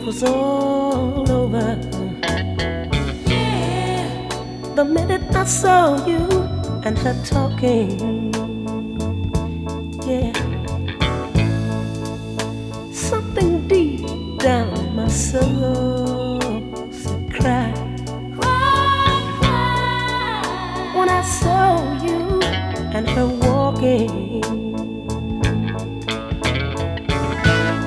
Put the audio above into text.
was all over. Yeah. The minute I saw you and her talking, yeah, something deep down in my soul said cry. Cry, cry. When I saw you and her walking.